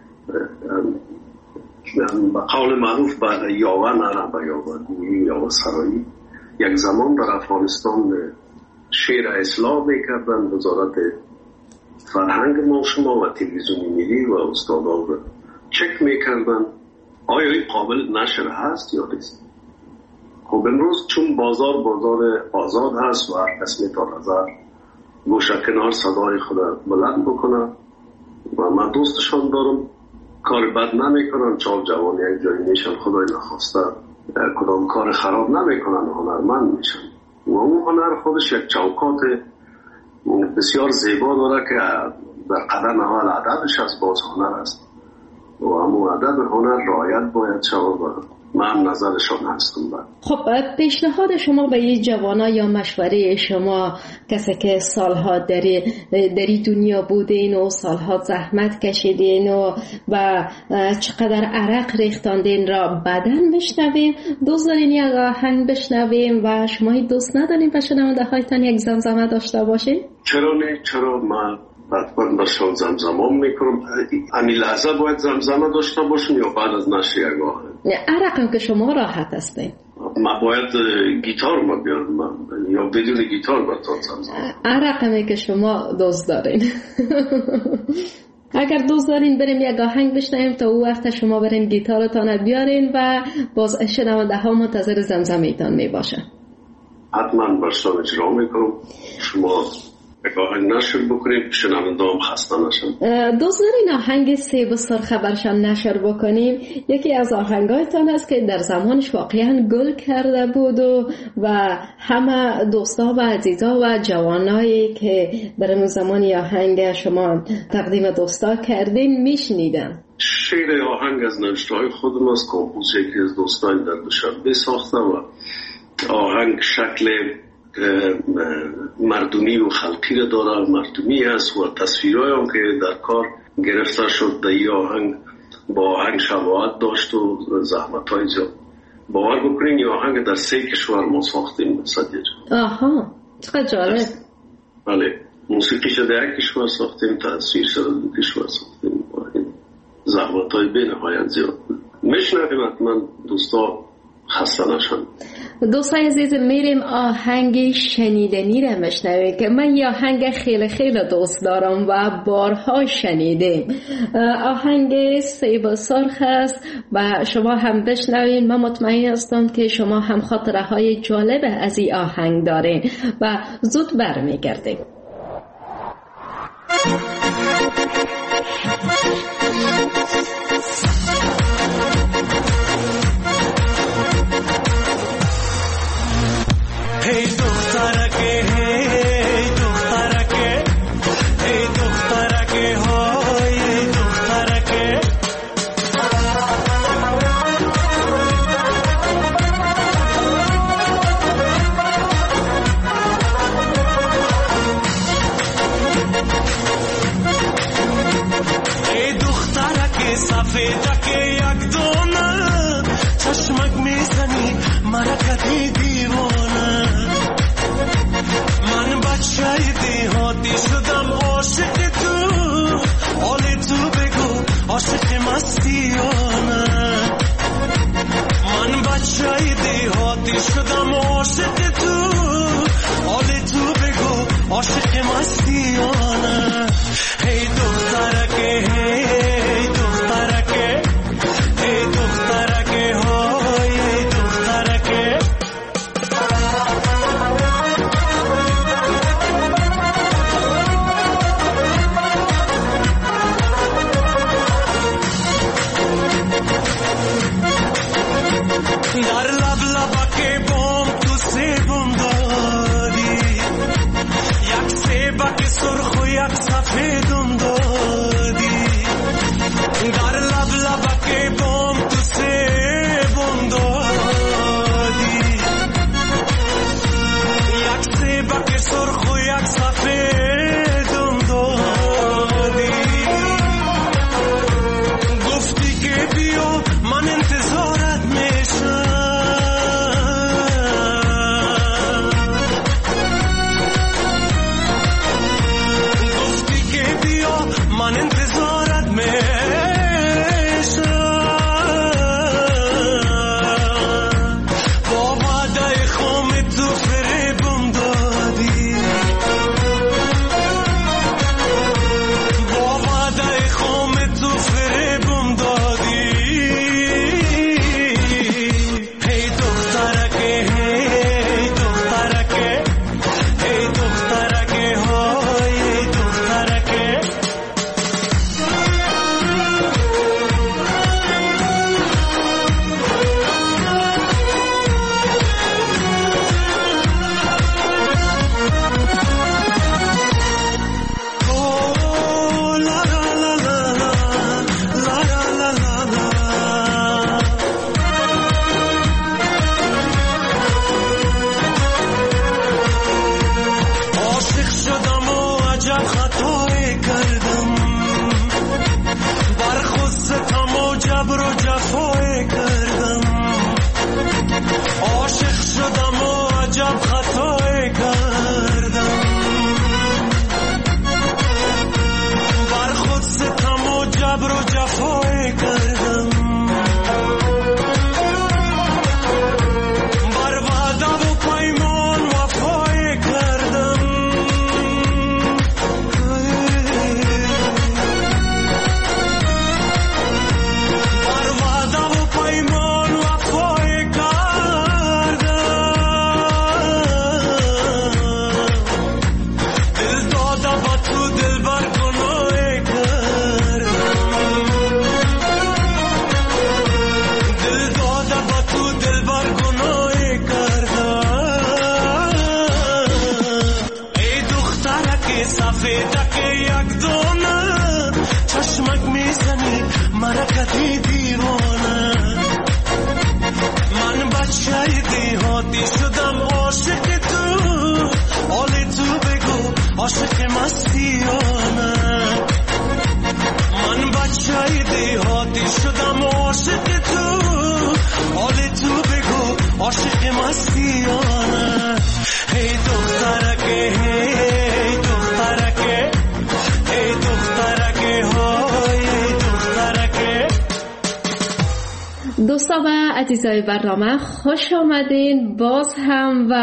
Speaker 4: به قول معروف به یاوه نره، به یاوه گویی، یاوه سرایی. یک زمان در افغانستان شعر اصلاح میکردن وزارت فرهنگ ما شما و تلویزیون ملی و استادان رو چک میکردن آیا این قابل نشر هست یا نیست. خب امروز چون بازار بازار آزاد هست و هر کس میتونه نظر گوشه کنار صدای خود بلند بکنه و من دوستشان دارم، کار بد نمیکنن، چال جوان یک جایی میشن خدای نخواسته کدام کار خراب نمیکنن، هنرمند میشن و اون هنر خودش یک چوکات بسیار زیبا داره که در قدم اول ادبش از باز هنر است و همون ادب هنر رعایت باید شود و من نظرشان هستم.
Speaker 3: خب پیشنهاد شما به این جوانا یا مشوره شما، کسی که سالها در دری دنیا بودین و سالها زحمت کشیدین و و چقدر عرق ریختاندین را بدن بشنویم، دوست دارین یک آهنگ بشنویم و شما دوست ندارین به شنونده هایتان یک زمزمه داشته باشین؟
Speaker 4: چرا نه؟ چرا؟ من حتما برشان زمزمه میکنم. همین لحظه باید زمزمه داشته باشم یا بعد از نشر یک آهنگ؟
Speaker 3: عرقم که شما راحت هستین.
Speaker 4: من باید گیتار ما بیارم من یا بدون گیتار براتون زمزمه؟
Speaker 3: عرقم که شما دوست دارین. اگر دوست دارین بریم یک آهنگ بشنویم تا او وقت شما برین گیتارتان بیارین و باز شنونده ها منتظر زمزمه ایتان می باشن.
Speaker 4: حتما برشان اجرا میکنم. شما آهنگ نشر بکنیم شنونده هم خسته نشن.
Speaker 3: دوست دارین آهنگ سیب و سرخ برشان نشر بکنیم؟ یکی از آهنگایتان است که در زمانش واقعا گل کرده بود و, و همه دوستا و عزیزا و جوانایی که در اون زمانی آهنگ شما تقدیم دوستا کردین میشنیدن.
Speaker 4: شعر آهنگ از نوشته های خودم از کمپوز یکی از دوستان در دوشنبه ساخته و آهنگ شکل مردمی و خلقی را داره، مردمی هست و تصویرهای هم که در کار گرفته شد در این آهنگ با آهنگ شباهت داشت و زحمت های زیاد. باور بکنین این آهنگ در سه کشور ما ساختیم. صدیه جان.
Speaker 3: آها چقدر جالب.
Speaker 4: بله، موسیقی شده یک کشور ساختیم، تصویر شده دو کشور ساختیم. زحمت های بین نهایت زیاد. میشنویم حتما دوستا خسته نشن.
Speaker 3: دوستای عزیز میریم آهنگ شنیدنی رو میشنویم که من یه آهنگ خیلی خیلی دوست دارم و بارها شنیدیم. آهنگ سیب سرخ است و شما هم بشنوین. من مطمئن هستم که شما هم خاطره های جالب از این آهنگ دارین و زود برمیگردیم.
Speaker 5: Hey دخترکه hey دخترکه hey دخترکه های دخترکه hey دخترکه سفیدکه یک دونه چشمک میزنی مرکتی دیوانه من بچه دیهاتی شدم عاشق تو حال تو بگو عاشق مستیانه من بچه دیهاتی شدم عاشق تو حال تو بگو عاشق مستیانه هی دخترکه هی دخترکه هی دخترکه های دخترکه در لب لبک بام تو سیبم داری یک سیبک سرخ و یک سفیدم دادی در لب لبک بام تو سیبم دادی یک سیبک سرخ و یک سفیدم دادی گفتی که بیا من انتظارت میشم گفتی که بیا من انتظارت میشم با وعده خام تو فریبم دادی با وعده خام تو فریبم دادی هی دخترکه هی دخترکه هی دخترکه های دخترکه Oh, la la la la la, la la la la la. عاشق شدم و عجب خطایی کردم برخود ستم و جبر و جفایی کردم عاشق شدم و عجب خطایی کردم بر خود ستم و جبر و جفایی کردم بر وعده و پیمان وفایی کردم بر وعده و پیمان وفایی کردم دل داده با تو دل بر گناهی کردم دل داده با تو دل بر گناهی کردم ای دخترک سفیدک یک دونه چشمک میزنی مرکتی دیوانه من بچه دیهاتی شدم عاشق تو حال تو بگو عاشق مستیانه من بچه دیهاتی شدم عاشق تو حال تو بگو عاشق مستیانه هی دخترکه هی دخترکه هی دخترکه های دخترکه
Speaker 3: دوستان و عزیزای برنامه خوش آمدین باز هم و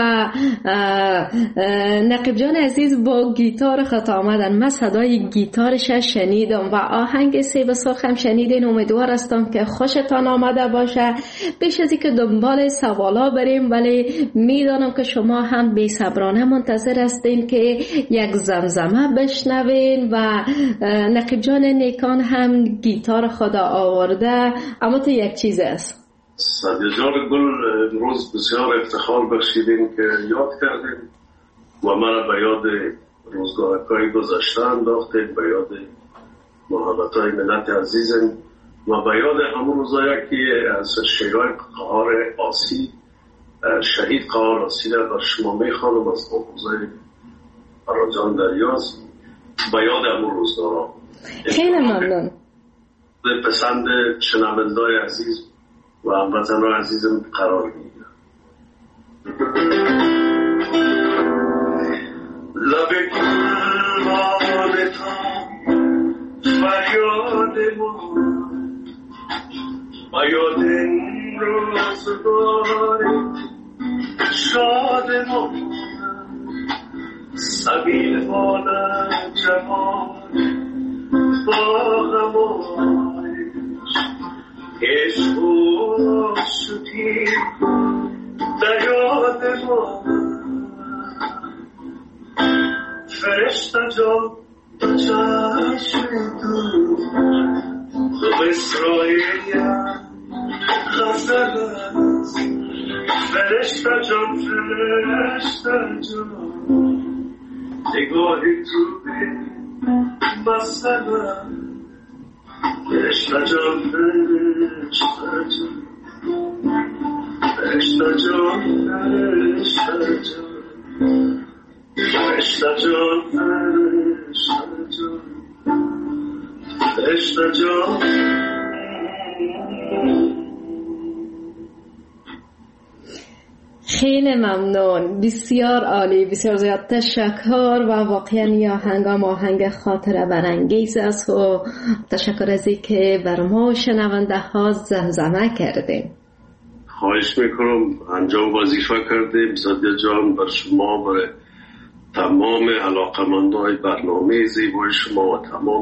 Speaker 3: نقیب جان عزیز با گیتار خط آمدن. من صدای گیتارش شنیدم و آهنگ سیب سرخ هم شنیدین. امیدوار هستم که خوشتان آمده باشه. پیش از اینکه دنبال سوالا بریم ولی میدانم که شما هم بی صبرانه منتظر هستین که یک زمزمه بشنوین و نقیب جان نیکان هم گیتار خدا آورده. اما تو یک چیز است
Speaker 4: سادیجان گل امروز بسیار افتخار بخشیدیم که یاد کردیم و من به یاد روزگارهای گذشته انداختیم، به یاد محبتهای ملت عزیزم و به یاد همون روزایی که از شیرای قهار آسی شهید قهار آسی را در شما میخوانم از آموزای فراجان دریاز به یاد همون روزگارها.
Speaker 3: خیلی ممنون.
Speaker 4: پسند شنونده‌های عزیز و هموطنان عزیزم قرار میگیرم. لب گلبان تا فریاد ما و یاد این روزگار شاد ما سبیل ماند جوان با غمایش عشق و شدی در یاد ما فرشته جا دو چشم دو دو اسرائیل غزل است فرشته جا فرشته جا نگاهی تو به مسئله فرشته جان فرشته جان فرشته جان فرشته جان فرشته جان فرشته جان فرشته جان.
Speaker 3: خیلی ممنون، بسیار عالی، بسیار زیاد تشکر و واقعا یا هنگام آهنگ خاطره برانگیز است و تشکر از اینکه بر ما شنونده ها زمزمه کردیم.
Speaker 4: خواهش میکنم، انجام وظیفه کردیم. سادیا جان بر شما، بر تمام علاقمندای برنامه زیبای شما و تمام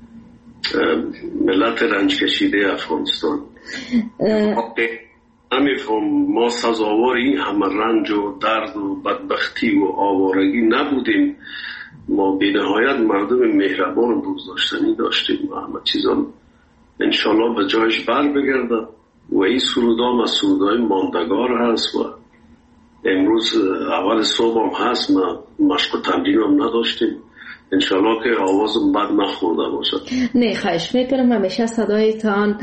Speaker 4: ملت رنج کشیده افغانستان نمیفهم ما سزاوار این همه رنج و درد و بدبختی و آوارگی نبودیم. ما بی نهایت مردم مهربان و دوستداشتنی داشتیم و همه چیزان انشالله به جایش بر بگرده و این سرودام از سرودای ماندگار هست و امروز اول صبح هم هست. ما مشق و تمرین هم نداشتیم، انشالله که آوازم بد نخورده باشد.
Speaker 3: نه خواهش میکنم، همیشه صدایتان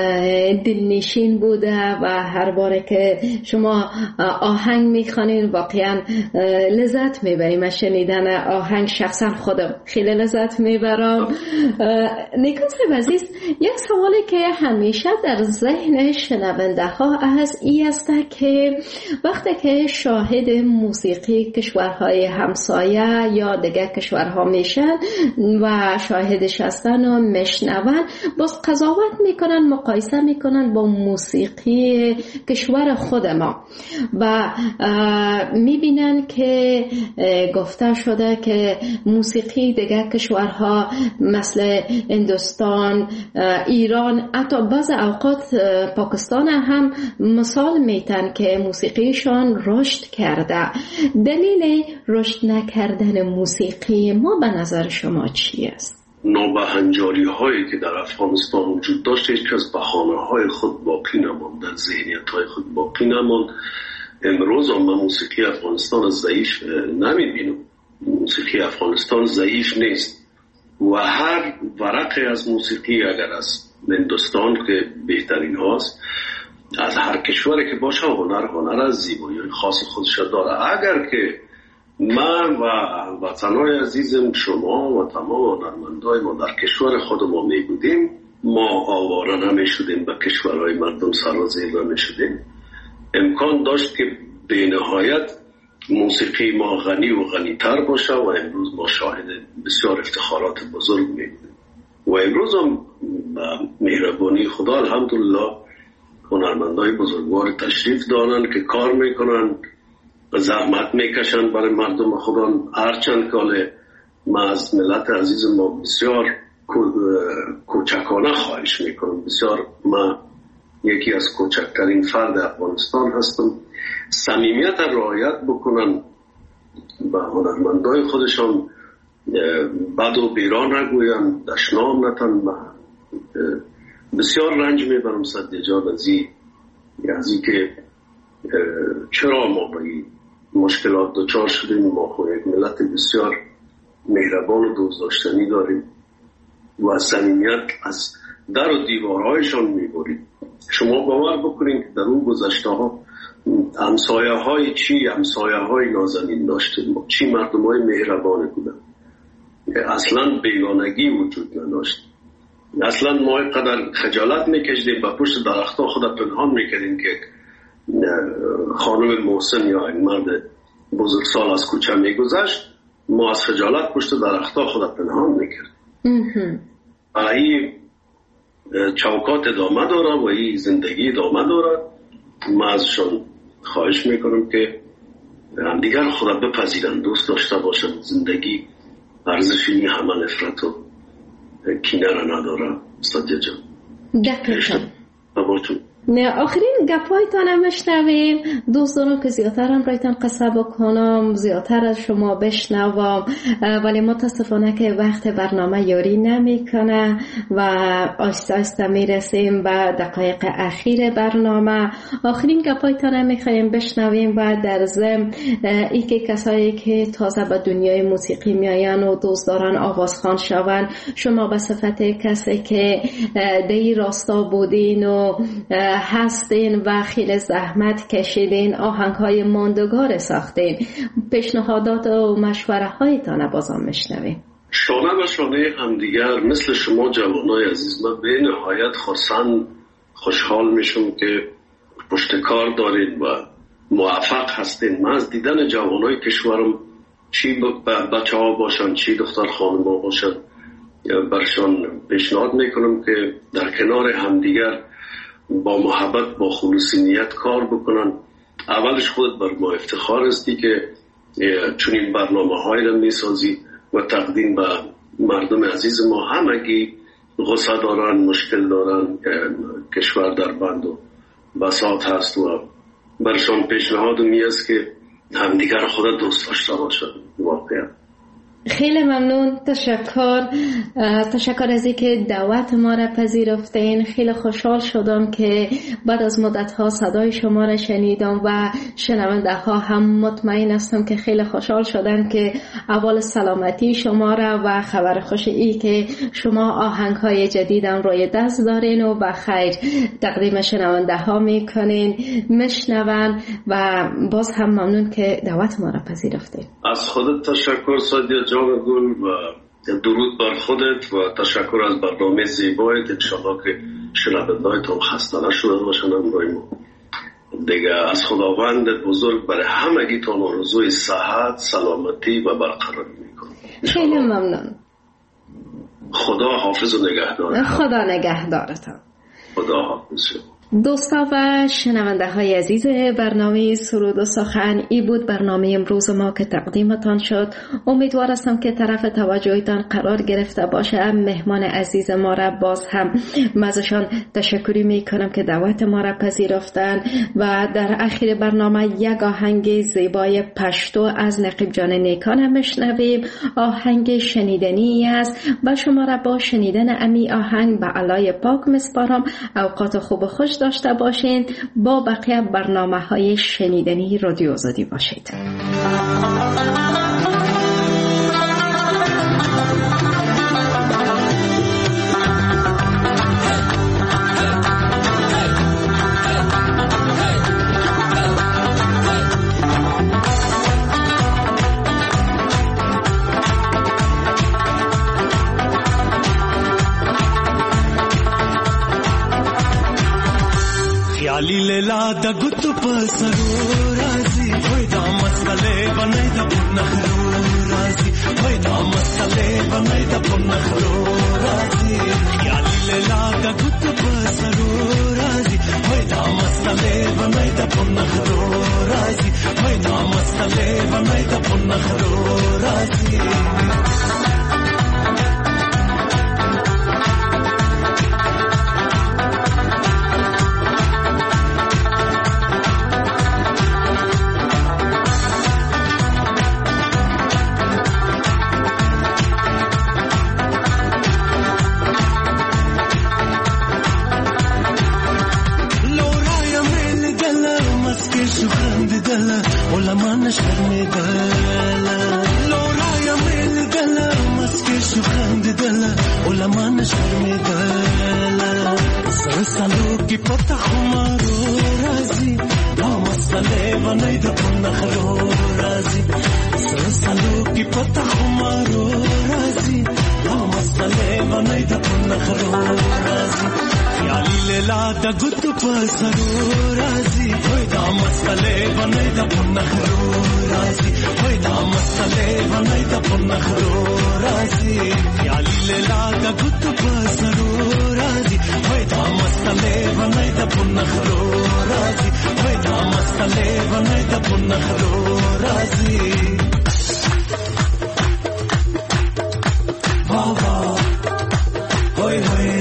Speaker 3: دلنشین بوده و هر باره که شما آهنگ میخوانید واقعا لذت میبریم. از شنیدن آهنگ شخصا خودم خیلی لذت میبرم. نیکان صاحب عزیز، یک سوالی که همیشه در ذهن شنونده ها از این است که وقتی که شاهد موسیقی کشورهای همسایه یا دیگر کشورها میشن و شاهدش هستن و میشنون، باز قضاوت میکنن، مقایسه میکنن با موسیقی کشور خود ما و میبینن که گفته شده که موسیقی دیگر کشورها مثل هندوستان، ایران، حتی بعض اوقات پاکستان هم مثال میتن که موسیقیشان رشد کرده. دلیل رشد نکردن موسیقی ما به نظر شما چی است؟
Speaker 4: نابهنجاری هایی که در افغانستان وجود داشت هیچ کس بهانه های خود باقی نماند، در ذهنیت های خود باقی نماند. امروز هم من موسیقی افغانستان ضعیف نمیبینم. موسیقی افغانستان ضعیف نیست و هر ورقی از موسیقی اگر از هندوستان که بهترین هاست، از هر کشوری که باشه هنر هنر از زیبایی خاص خودش داره. اگر که من و وطنهای عزیزم شما و تمام هنرمندای ما در کشور خود ما می بودیم، ما آواره نمی شدیم، به کشورهای مردم سرازیر نمی شدیم. امکان داشت که به نهایت موسیقی ما غنی و غنی تر باشه و امروز ما شاهد بسیار افتخارات بزرگ می بودیم و امروز هم مهربانی خدا الحمدلله هنرمندای بزرگوار تشریف دارن که کار میکنن، زحمت میکشن برای مردم خودان. هرچند که ما از ملت عزیز ما بسیار کوچکانه خواهش میکنم، بسیار ما یکی از کوچکترین فرد افغانستان هستم، صمیمیت رعایت بکنن با هنرمندای خودشان، بد و بیران نگوین، دشنام نتن. بسیار رنج میبرم صدیق جان از این که چرا ما با این مشکلات دچار شدیم. ما خود یک ملت بسیار مهربان و دوست داشتنی داریم و صمیمیت از در و دیوارهایشان میبریم. شما باور بکنید که در اون گذشته ها همسایه های چی همسایه های نازنین داشتیم، چی مردم های مهربان بودن، اصلا بیگانگی وجود نداشت. اصلا ما قدر خجالت میکشیدیم با پشت درختها خود پنهان میکردیم که خانم محسن یا این مرد بزرگسال از کوچه میگذشت، ما از خجالت پشت درختها خود پنهان میکردیم. این چوکات ادامه داره و این زندگی ادامه داره. ما ازشان خواهش میکنم که دیگر خود بپذیرن، دوست داشته باشن. زندگی ارزشی همه نفرت و کینه را نداره. صدیق جان
Speaker 3: دقیقا
Speaker 4: باباتون
Speaker 3: نه آخرین گپایتان هم بشنویم. دوست دارم که زیادتر هم رایتان قصه بکنم، زیادتر از شما بشنوم، ولی متاسفانه که وقت برنامه یاری نمی کنه و آسته آسته می رسیم به دقایق اخیر برنامه. آخرین گپایتان هم میخواییم بشنویم و در ضمن ای که کسایی که تازه به دنیای موسیقی میاین و دوست دارن آوازخوان شون، شما به صفت کسی که دی راستا بودین و هستین و خیلی زحمت کشیدین، آهنگ های ماندگار ساختین، پیشنهادات و مشوره هایتان بازم میشنویم.
Speaker 4: شانه و شانه همدیگر مثل شما جوانای عزیز، من به نهایت خرسند خوشحال میشم که پشت کار دارین و موفق هستین. من از دیدن جوانای کشورم، چی بچه ها باشن چی دختر خانم ها باشن، برشان پیشنهاد میکنم که در کنار همدیگر با محبت با خلوص نیت کار بکنن. اولش خودت بر ما افتخار هستی که چنین برنامه هایی را میسازی و تقدیم به مردم عزیز ما. همگی غصه دارن، مشکل دارن، کشور در بند و بساط هست و برشان پیشنهاد می است که همدیگر خودت دوست داشته باشن. واقعا
Speaker 3: خیلی ممنون، تشکر تشکر از اینکه دعوت ما را پذیرفتین. خیلی خوشحال شدم که بعد از مدت ها صدای شما را شنیدم و شنونده ها هم مطمئن هستم که خیلی خوشحال شدن که اول سلامتی شما را و خبر خوش ای که شما آهنگ های جدیدم روی دست دارین و به خیر تقدیم شنونده ها میکنین، میشنون و باز هم ممنون که دعوت ما را پذیرفتین.
Speaker 4: از خودت تشکر صدیق جان گل و درود بر خودت و تشکر از برنامه زیبایت. انشاءالله که شنونده‌هایتون خسته نشده باشن. امروز ما دیگه از خداوند بزرگ برای همگیتون آرزوی صحت، سلامتی و برقراری میکنم.
Speaker 3: خیلی ممنون.
Speaker 4: خدا حافظ و نگهدار.
Speaker 3: خدا نگهدارتان.
Speaker 4: خدا حافظ.
Speaker 3: دوستا و شنونده های عزیز برنامه سرود و سخن، ای بود برنامه امروز ما که تقدیمتان شد. امیدوار هستم که طرف توجهتان قرار گرفته باشه. مهمان عزیز ما را باز هم مزشان تشکری می کنم که دعوت ما را پذیرفتن و در آخر برنامه یک آهنگ زیبای پشتو از نقیب جان نیکان هم بشنویم. آهنگ شنیدنی است و شما را با شنیدن امی آهنگ به علای پاک مسپارم. اوقات خوب خوش داشته باشین. با بقیه برنامه های شنیدنی رادیو آزادی باشید.
Speaker 5: خیالی لیلا دا گت پسرو رازی وای دا مسئله بنای دا پنخرو رازی وای دا مسئله بنای دا پنخرو رازی خیالی لیلا دا گت پسرو رازی وای دا نایده پون نخرو رازی وای دا مسئله و نایده پون نخرو رازی ولما شرمي دلا لورا يا ميل دلا مسكي شو خند دلا ولما شرمي دلا سرسالو کی پتہ ہمارو رازی لا مسئلے بنائی د پنخرو رازی سرسالو کی پتہ ہمارو رازی لا مسئلے بنائی د پنخرو رازی خیالی لیلا دا گت پسرو رازی ہوئی دا مسئلے بنائی دا پنخرو رازی ہوئی دا مسئلے بنائی دا پنخرو رازی خیالی لیلا دا گت پسرو رازی ہوئی دا مسئلے بنائی دا پنخرو رازی ہوئی دا مسئلے بنائی دا پنخرو رازی واہ واہ ہوئی ہوئی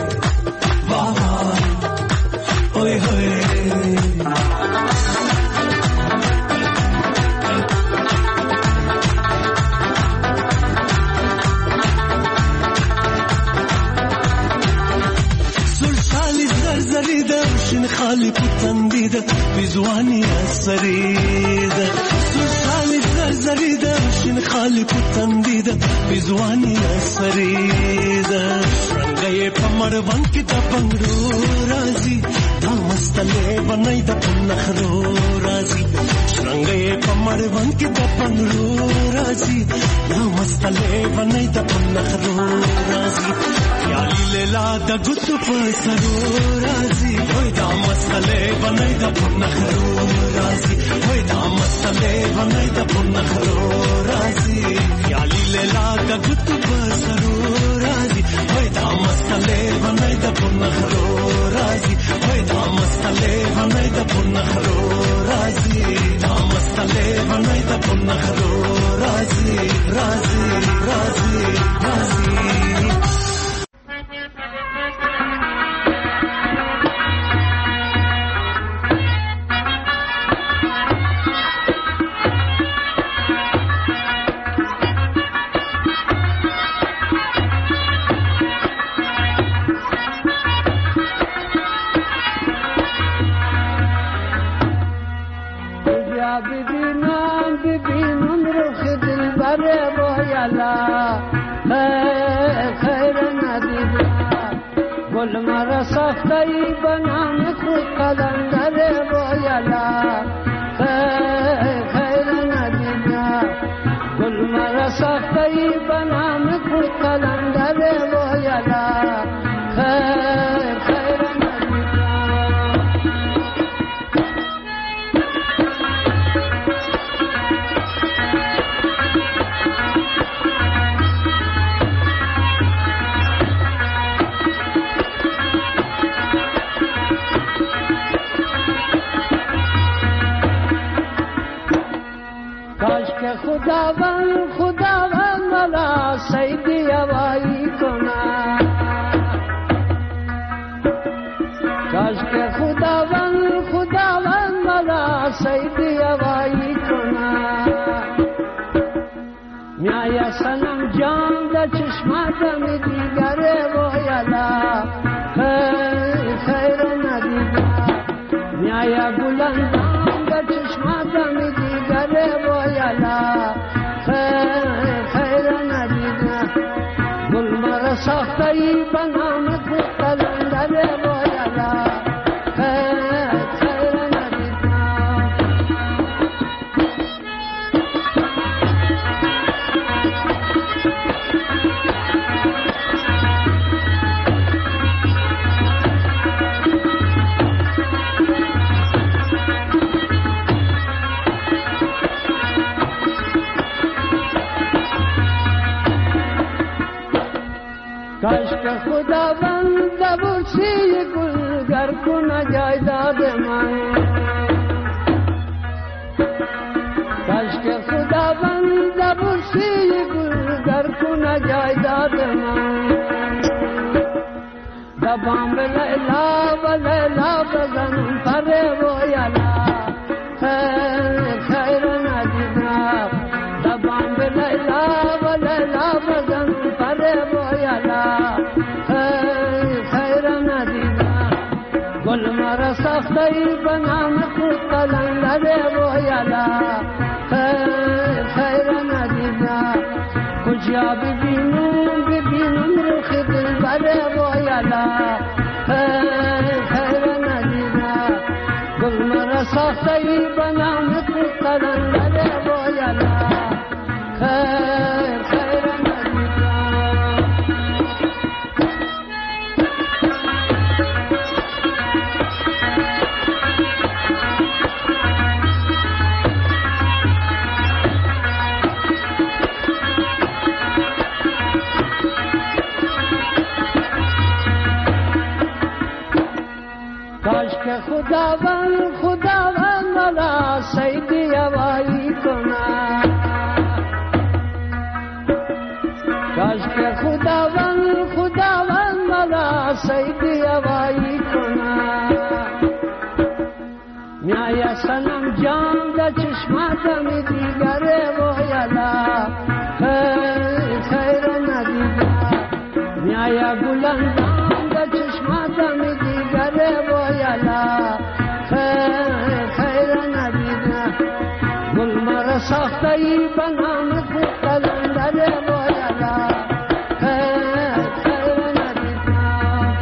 Speaker 5: خالي بتنديده بزواني السريده سوسالي زرزريده شن خالي بتنديده بزواني السريده رنگي پمر ونك د بنگرو رازي دا مستله بنای د پنخرو رازي رنگي پمر ونك د بنگرو رازي دا مستله بنای د پنخرو رازي خیالي لیلا د گت پسرو رازي وای دا مسئله بنای د پنخرو رازي وای دا مسئله بنای د پنخرو رازي خیالي لیلا د گت پسرو رازي وای دا مسئله بنای د پنخرو رازي وای دا مسئله بنای د پنخرو رازي دا مسئله بنای د پنخرو رازي رازي رازي رازي گل مرا ساختایی بنام خود قلندر بایلا خیر ندیدیا گل مرا ساختایی بنام خود قلندر بایلا خیر خیر خداوند خداوند ملا سیدی هوایی کنا کاش که خداوند خداوند ملا سیدی هوایی کنا میایا سنم جان در چشماتم دیگر بایلا خیر خیر ندیدم میایا بلندم در چشماتم دیگر بایلا خیر خیر ندیدم گل مرا ساختایی بنام خود قلندر بایلا خیر خیر ندیدم کاش که خداوند بورسی گلگر کنه جایداد من
Speaker 6: دبام لیلا و لیلا بزن پر و یلا خیر خیر ندیدم دبام لیلا و لیلا بزن پر و یلا خیر خیر ندیدم گل مرا سختی بنام خود قلندر و یلا خیر خیر ندیدم کجا ببینم ببینم روخ دلبر و یلا خیر خیر ندیدم گل مرا ساخته بنام خود قلندر و یلا خیر خیر ندیدم کاش که خداوند خداوند ملا سیدی هوایی کنه کاش که خداوند خداوند ملا سیدی هوایی کنه میای سنم جان در چشماتم دیگره و یلا خیر خیر ندیدم میای گلندام در چشماتم دیگره و یلا خیر خیر ندیدم گل مرا ساخته ای بنام خود قلندر و یلا خیر خیر ندیدم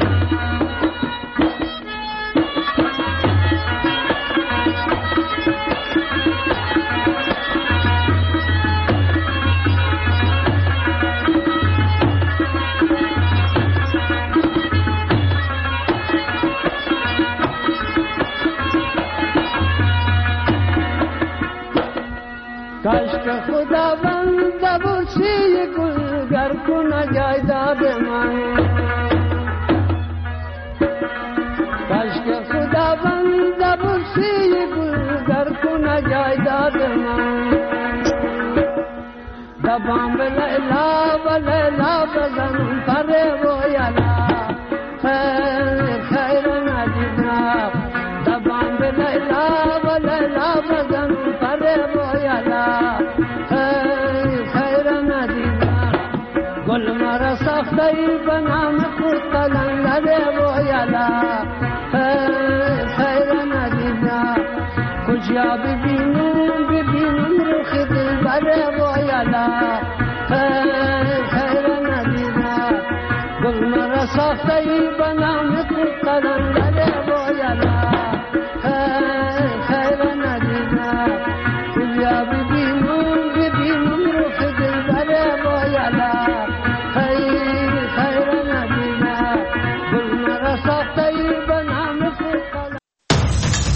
Speaker 6: کاش که خداوند دبوسی گلگر کنه جایداد من کاش که خداوند دبوسی گلگر کنه جایداد من دبام لیلا و لیلا بزن پر و یلا خیر خیر ندیدم دبام لیلا و لیلا بزن پر و یلا خیر خیر ندیدم گل مرا ساخته ای بنام خود قلندر و یلا خیر خیر ندیدم کجا